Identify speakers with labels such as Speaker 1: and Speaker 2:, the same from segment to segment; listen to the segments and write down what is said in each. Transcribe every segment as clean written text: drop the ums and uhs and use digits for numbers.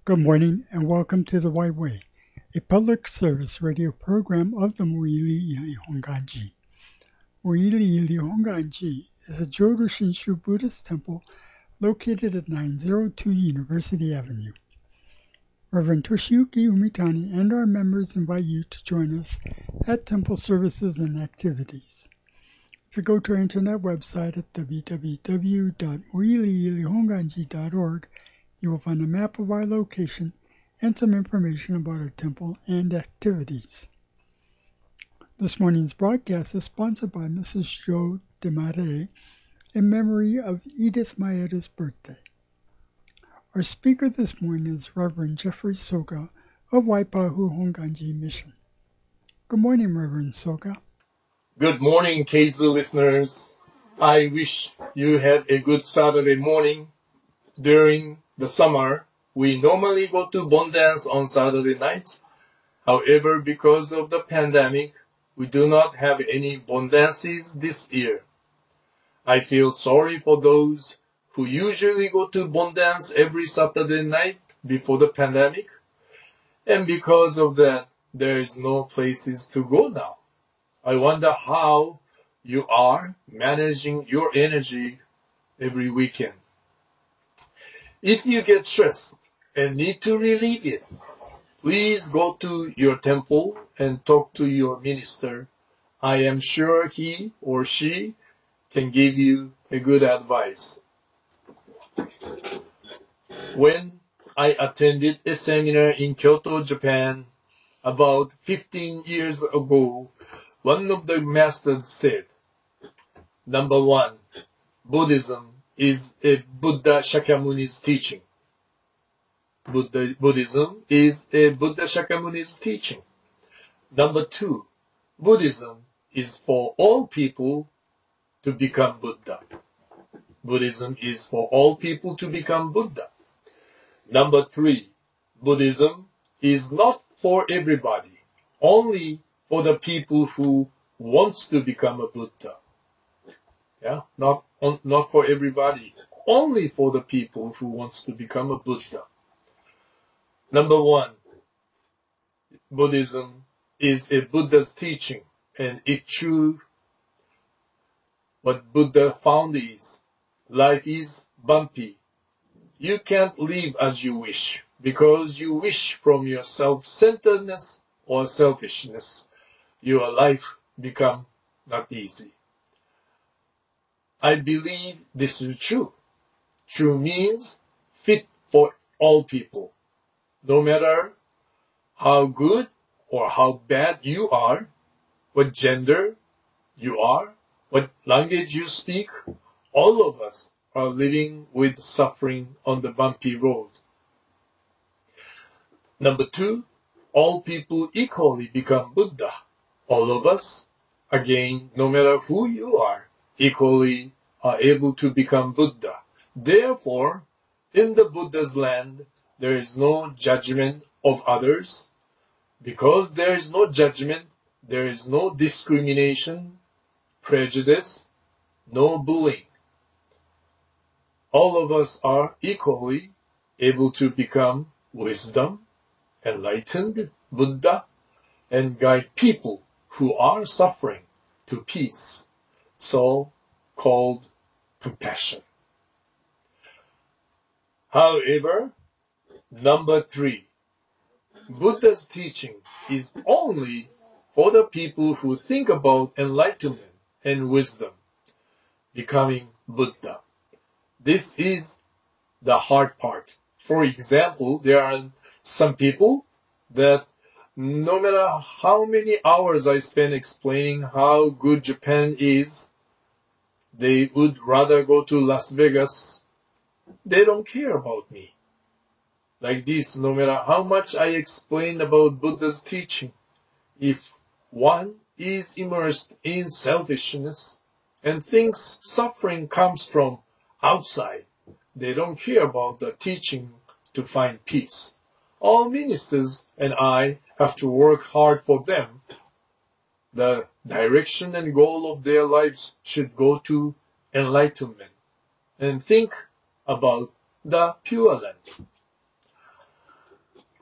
Speaker 1: Good morning and welcome to The White Way, a public service radio program of the Muili Honganji. Muili Honganji is a Jodo Shinshu Buddhist temple located at 902 University Avenue. Reverend Toshiyuki Umitani and our members invite you to join us at temple services and activities. If you go to our internet website at www.muiliilihonganji.org, you will find a map of our location and some information about our temple and activities. This morning's broadcast is sponsored by Mrs. Jo Desmarais in memory of Edith Maeda's birthday. Our speaker this morning is Reverend Jeffrey Soka of Waipahu Honganji Mission. Good morning, Reverend Soka.
Speaker 2: Good morning, Keizu listeners. I wish you had a good Saturday morning. During the summer, we normally go to Bon Dance on Saturday nights. However, because of the pandemic, we do not have any Bon Dances this year. I feel sorry for those who usually go to Bon Dance every Saturday night before the pandemic. And because of that, there is no places to go now. I wonder how you are managing your energy every weekend. If you get stressed and need to relieve it, please go to your temple and talk to your minister. I am sure he or she can give you a good advice. When I attended a seminar in Kyoto, Japan, about 15 years ago, one of the masters said, Number 1, Buddhism is a Buddha Shakyamuni's teaching. Buddhism is a Buddha Shakyamuni's teaching. Number 2, Buddhism is for all people to become Buddha. Buddhism is for all people to become Buddha. Number 3, Buddhism is not for everybody, only for the people who wants to become a Buddha. Yeah, not for everybody, only for the people who wants to become a Buddha. Number 1, Buddhism is a Buddha's teaching, and it's true what Buddha found is, life is bumpy. You can't live as you wish, because you wish from your self-centeredness or selfishness. Your life become not easy. I believe this is true. True means fit for all people. No matter how good or how bad you are, what gender you are, what language you speak, all of us are living with suffering on the bumpy road. Number 2, all people equally become Buddha. All of us, again, no matter who you are, equally are able to become Buddha. Therefore, in the Buddha's land, there is no judgment of others. Because there is no judgment, there is no discrimination, prejudice, no bullying. All of us are equally able to become wisdom, enlightened Buddha, and guide people who are suffering to peace, so-called compassion. However, number 3, Buddha's teaching is only for the people who think about enlightenment and wisdom, becoming Buddha. This is the hard part. For example, there are some people that no matter how many hours I spend explaining how good Japan is, they would rather go to Las Vegas. They don't care about me. Like this, no matter how much I explain about Buddha's teaching, if one is immersed in selfishness and thinks suffering comes from outside, they don't care about the teaching to find peace. All ministers and I have to work hard for them. The direction and goal of their lives should go to enlightenment and think about the Pure Land.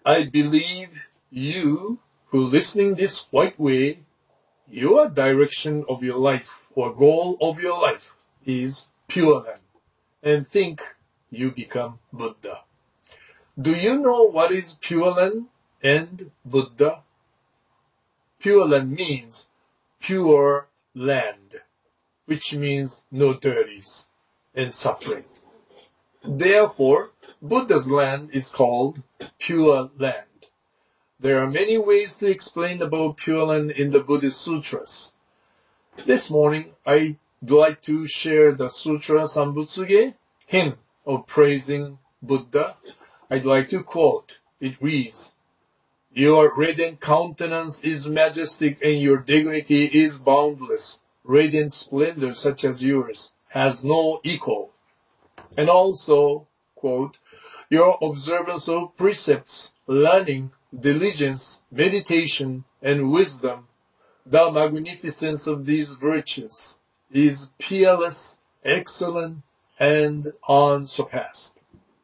Speaker 2: I believe you who listening this white way, your direction of your life or goal of your life is Pure Land, and think you become Buddha. Do you know what is Pure Land and Buddha? Pure Land means pure land, which means no dirties and suffering. Therefore, Buddha's land is called Pure Land. There are many ways to explain about Pure Land in the Buddhist sutras. This morning, I'd like to share the Sutra Sambutsuge, hymn of praising Buddha. I'd like to quote. It reads, "Your radiant countenance is majestic and your dignity is boundless. Radiant splendor such as yours has no equal." And also, quote, "Your observance of precepts, learning, diligence, meditation, and wisdom, the magnificence of these virtues is peerless, excellent, and unsurpassed."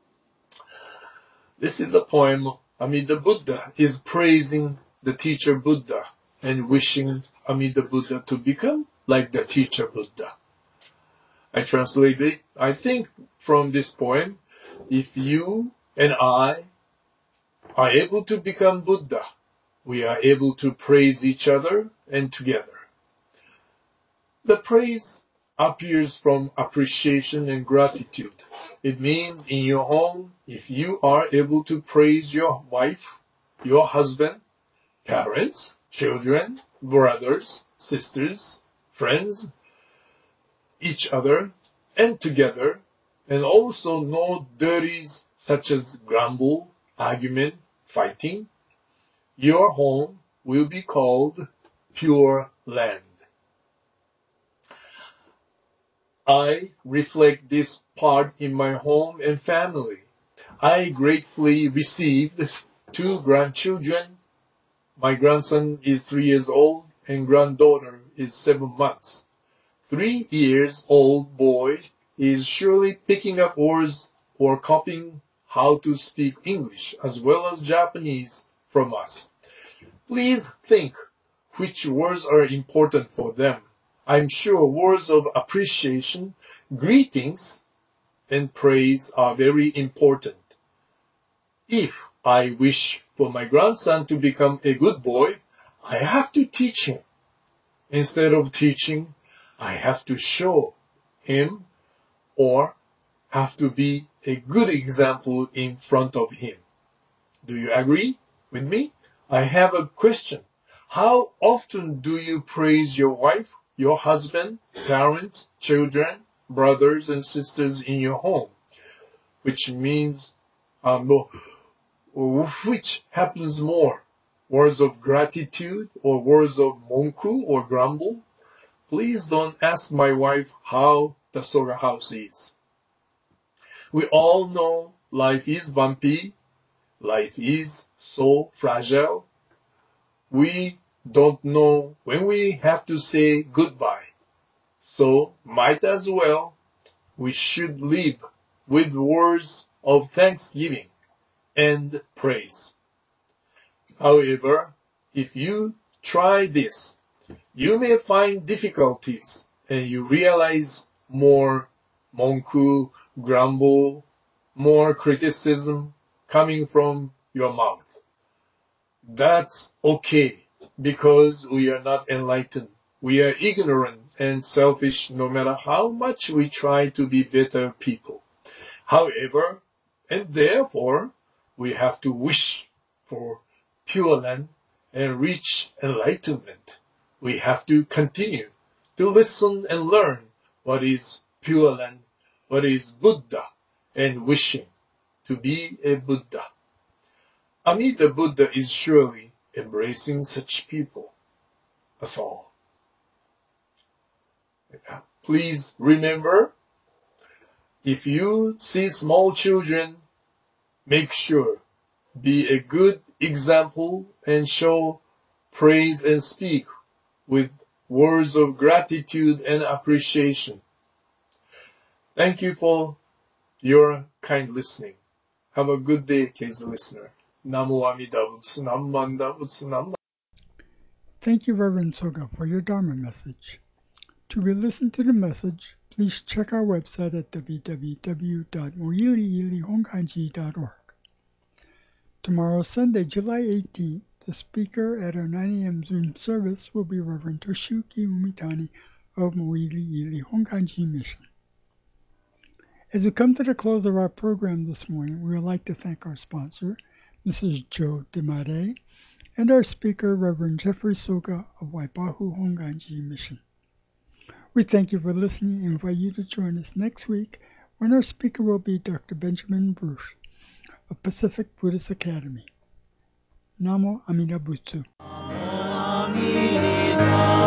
Speaker 2: This is a poem Amida Buddha is praising the teacher Buddha and wishing Amida Buddha to become like the teacher Buddha. I translate it, I think, from this poem, if you and I are able to become Buddha, we are able to praise each other and together. The praise appears from appreciation and gratitude. It means in your home, if you are able to praise your wife, your husband, parents, children, brothers, sisters, friends, each other, and together, and also no dirties such as grumble, argument, fighting, your home will be called Pure Land. I reflect this part in my home and family. I gratefully received 2 grandchildren. My grandson is 3 years old and granddaughter is 7 months. 3 years old boy is surely picking up words or copying how to speak English as well as Japanese from us. Please think which words are important for them. I'm sure words of appreciation, greetings, and praise are very important. If I wish for my grandson to become a good boy, I have to teach him. Instead of teaching, I have to show him or have to be a good example in front of him. Do you agree with me? I have a question. How often do you praise your wife, your husband, parents, children, brothers and sisters in your home? Which means, which happens more? Words of gratitude or words of monku or grumble? Please don't ask my wife how the Soga house is. We all know life is bumpy. Life is so fragile. We don't know when we have to say goodbye. So might as well we should live with words of thanksgiving and praise. However, if you try this, you may find difficulties and you realize more monku, grumble, more criticism coming from your mouth. That's okay because we are not enlightened. We are ignorant and selfish no matter how much we try to be better people. However, and therefore, we have to wish for Pure Land and reach enlightenment. We have to continue to listen and learn what is Pure Land, what is Buddha, and wishing to be a Buddha. Amida Buddha is surely embracing such people. That's all. Please remember, if you see small children, make sure, be a good example and show praise and speak with words of gratitude and appreciation. Thank you for your kind listening. Have a good day, case listener. Namo Amida Butsu Nammanda Butsu Namma.
Speaker 1: Thank you, Reverend Soga, for your Dharma message. To re-listen to the message, please check our website at www.moyiliilihongkanji.org. Tomorrow, Sunday, July 18th, the speaker at our 9 a.m. Zoom service will be Reverend Toshiyuki Umitani of Mo'iliili Honganji Mission. As we come to the close of our program this morning, we would like to thank our sponsor, Mrs. Jo Demare, and our speaker, Reverend Jeffrey Soga of Waipahu Honganji Mission. We thank you for listening and invite you to join us next week when our speaker will be Dr. Benjamin Bruce of Pacific Buddhist Academy. Namo Amida Butsu.